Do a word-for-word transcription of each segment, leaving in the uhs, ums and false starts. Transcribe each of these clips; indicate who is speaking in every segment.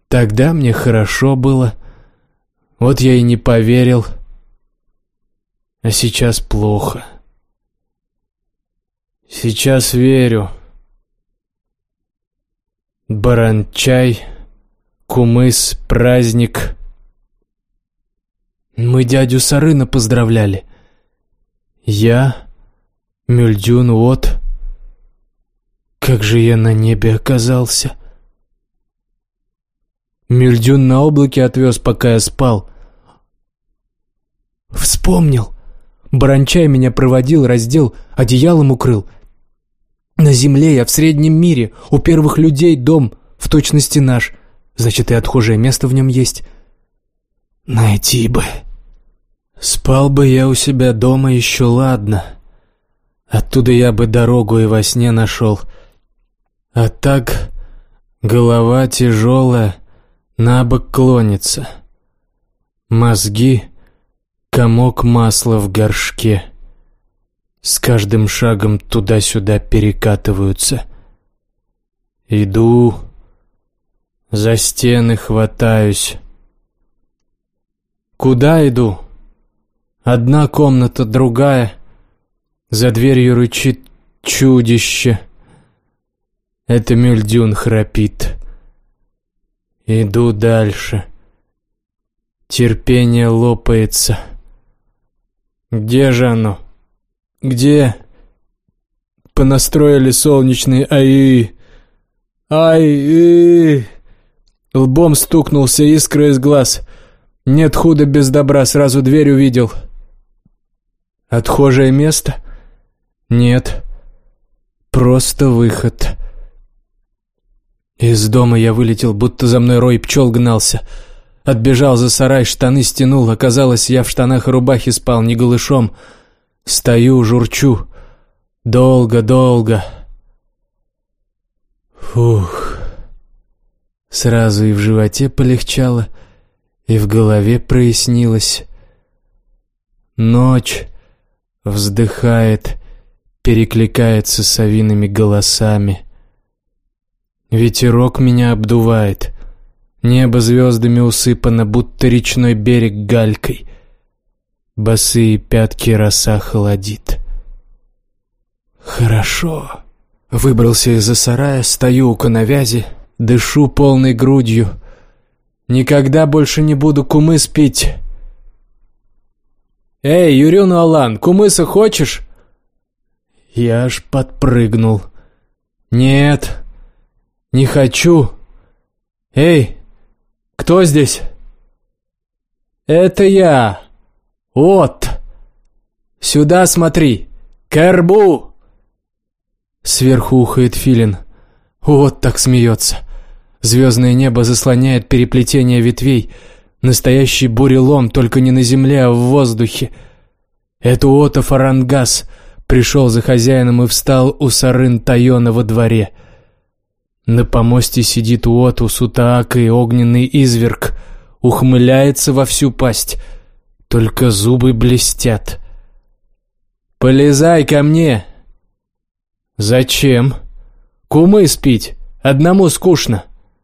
Speaker 1: Тогда мне хорошо было. Вот я и не поверил. А сейчас плохо. Сейчас верю. Баранчай, кумыс, праздник. Мы дядю Сарына поздравляли. Я, Мюльдюн, вот. Как же я на небе оказался. Мюльдюн на облаке отвез, пока я спал. Вспомнил. Баранчай меня проводил, раздел, одеялом укрыл. На земле я в среднем мире, у первых людей дом, в точности наш. Значит, и отхожее место в нем есть. Найти бы. Спал бы я у себя дома еще ладно. Оттуда я бы дорогу и во сне нашел. А так голова тяжелая, на бок клонится. Мозги — комок масла в горшке. С каждым шагом туда-сюда перекатываются. Иду, за стены хватаюсь. Куда иду? Одна комната, другая. За дверью рычит чудище. Это Мюльдюн храпит. Иду дальше. Терпение лопается. Где же оно? Где? Понастроили солнечные аи. Ай-и. Лбом стукнулся, искра из глаз. Нет худа без добра, сразу дверь увидел. Отхожее место? Нет. Просто выход. Из дома я вылетел, будто за мной рой пчел гнался. Отбежал за сарай, штаны стянул. Оказалось, я в штанах и рубахе спал, не голышом. Стою, журчу. Долго-долго. Фух. Сразу и в животе полегчало, и в голове прояснилось. Ночь вздыхает, перекликается с совиными голосами. Ветерок меня обдувает. Небо звездами усыпано, будто речной берег галькой. Босые пятки роса холодит. Хорошо. Выбрался из-за сарая, стою у коновязи, дышу полной грудью. Никогда больше не буду кумыс пить. «Эй, Юрюн Алан, кумыса хочешь?» Я аж подпрыгнул. «Нет, не хочу. Эй, кто здесь?» «Это я. Вот. Сюда смотри. Кэрбу!» Сверху ухает филин. Вот так смеется. Звездное небо заслоняет переплетение ветвей. Настоящий бурелом, только не на земле, а в воздухе. Это Уота Фарангас пришел за хозяином и встал у Сарын Тайона во дворе. На помосте сидит Уоту Сутаака и огненный изверг. Ухмыляется во всю пасть. Только зубы блестят. «Полезай ко мне!» «Зачем? Кумыс пить. Одному скучно».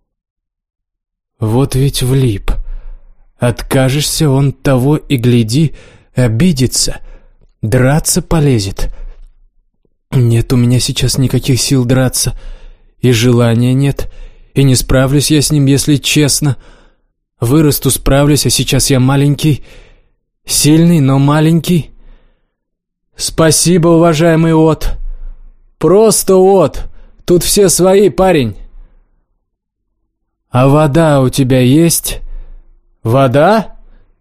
Speaker 1: Вот ведь влип. Откажешься, он того и гляди, обидится, драться полезет. Нет у меня сейчас никаких сил драться, и желания нет, и не справлюсь я с ним, если честно. Вырасту, справлюсь, а сейчас я маленький, сильный, но маленький. Спасибо, уважаемый От. Просто От. Тут все свои, парень. А вода у тебя есть? Вода?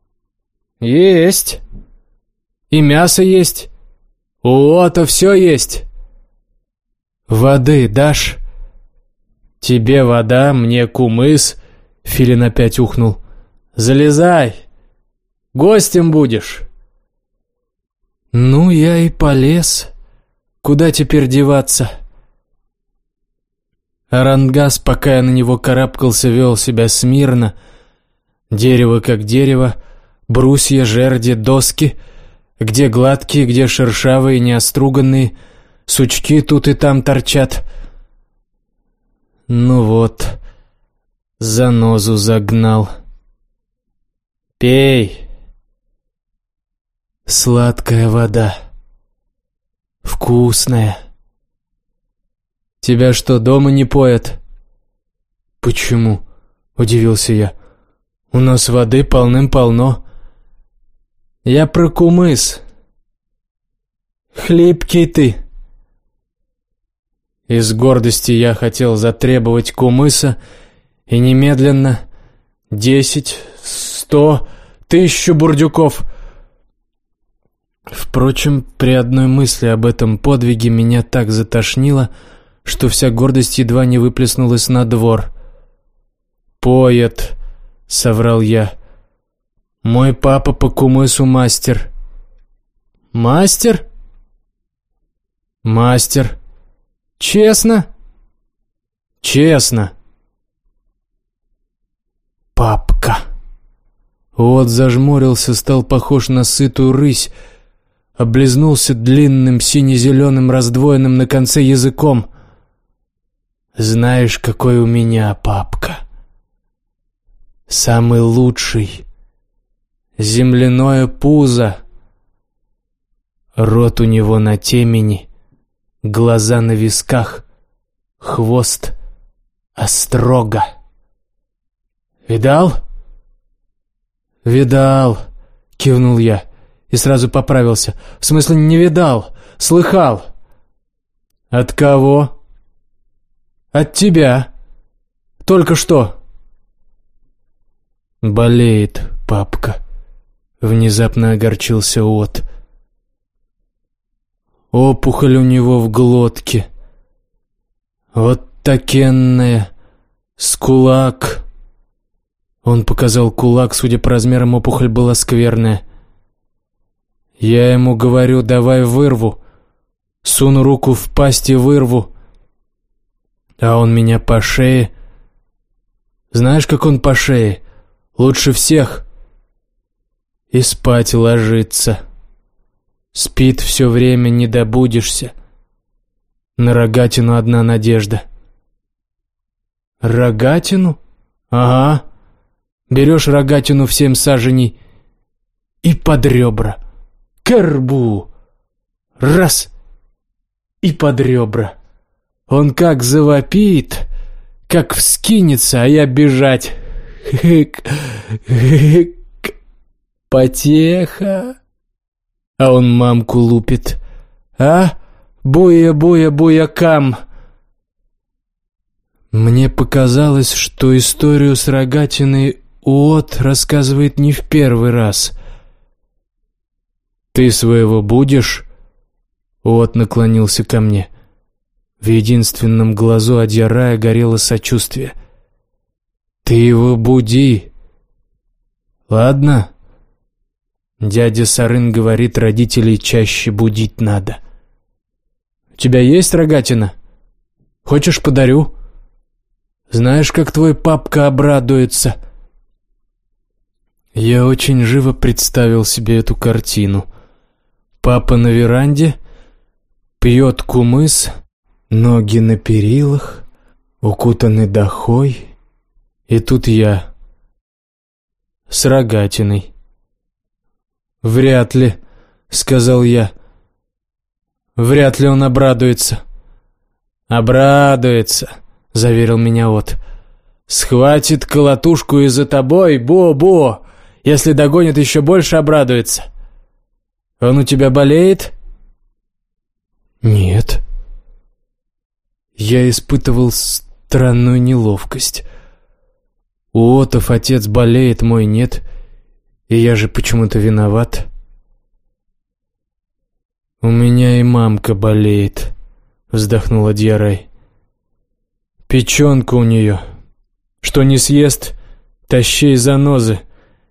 Speaker 1: Есть. И мясо есть. У Ота все есть. Воды дашь? Тебе вода, мне кумыс. Филин опять ухнул. Залезай. Гостем будешь. Ну, я и полез. Куда теперь деваться? Арангас, пока я на него карабкался, вел себя смирно. Дерево как дерево, брусья, жерди, доски, где гладкие, где шершавые, неоструганные, сучки тут и там торчат. Ну вот, занозу загнал. Пей. Сладкая вода. Вкусная. Тебя что, дома не поят? Почему? Удивился я. У нас воды полным-полно. Я про кумыс. Хлипкий ты. Из гордости я хотел затребовать кумыса, и немедленно десять, сто, тысячу бурдюков. Впрочем, при одной мысли об этом подвиге меня так затошнило, что вся гордость едва не выплеснулась на двор. «Поет», — соврал я. «Мой папа по кумысу мастер». «Мастер?» «Мастер». «Честно?» «Честно». «Папка». Вот зажмурился, стал похож на сытую рысь, облизнулся длинным сине-зеленым раздвоенным на конце языком. «Знаешь, какой у меня папка? Самый лучший. Земляное пузо. Рот у него на темени, глаза на висках, хвост острога. Видал?» «Видал», — кивнул я и сразу поправился. «В смысле, не видал, слыхал». «От кого?» «От тебя. Только что». «Болеет папка», — внезапно огорчился От. «Опухоль у него в глотке. Вот такенная, с кулак». Он показал кулак, судя по размерам, опухоль была скверная. Я ему говорю: давай вырву. Суну руку в пасть и вырву. А он меня по шее. Знаешь, как он по шее? Лучше всех. И спать ложится. Спит все время, не добудешься. На рогатину одна надежда. Рогатину? Ага. Берешь рогатину в семь саженей и под ребра. Кербу! Раз! И под ребра. Он как завопит, как вскинется, а я бежать. Хык, хык, потеха. А он мамку лупит. А? Буя-буя-буя-кам. Мне показалось, что историю с рогатиной От рассказывает не в первый раз. «Ты своего будешь?» От наклонился ко мне. В единственном глазу Адьярая горело сочувствие. «Ты его буди. Ладно?» Дядя Сарын говорит, родителей чаще будить надо. «У тебя есть рогатина? Хочешь, подарю? Знаешь, как твой папка обрадуется?» Я очень живо представил себе эту картину. Папа на веранде, пьет кумыс, ноги на перилах, укутаны дохой, и тут я с рогатиной. «Вряд ли», — сказал я. «Вряд ли он обрадуется». «Обрадуется», — заверил меня От. «Схватит колотушку и за тобой, бо-бо. Если догонит, еще больше обрадуется. Он у тебя болеет?» «Нет». Я испытывал странную неловкость. У Отов отец болеет, мой нет, и я же почему-то виноват. «У меня и мамка болеет», — вздохнула Адьярай. «Печенка у нее. Что не съест, тащи занозы.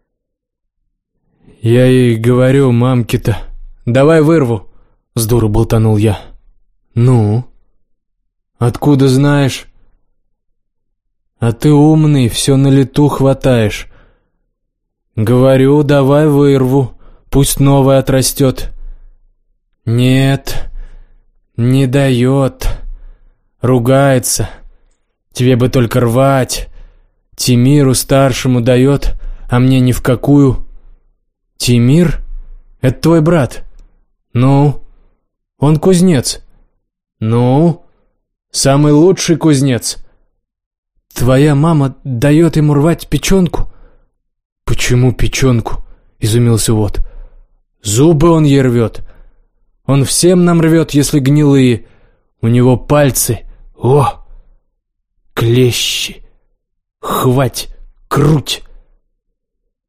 Speaker 1: Я ей говорю, мамке-то, давай вырву», — с дуру болтанул я. «Ну? Откуда знаешь?» «А ты умный, все на лету хватаешь. Говорю, давай вырву, пусть новое отрастет». «Нет, не дает, ругается. Тебе бы только рвать. Тимиру старшему дает, а мне ни в какую. Тимир? Это твой брат? Ну? Он кузнец. Ну? Самый лучший кузнец. Твоя мама дает ему рвать печенку? Почему печенку? Изумился Вот. Зубы он ей рвет. Он всем нам рвет, если гнилые. У него пальцы. О! Клещи. Хвать, круть.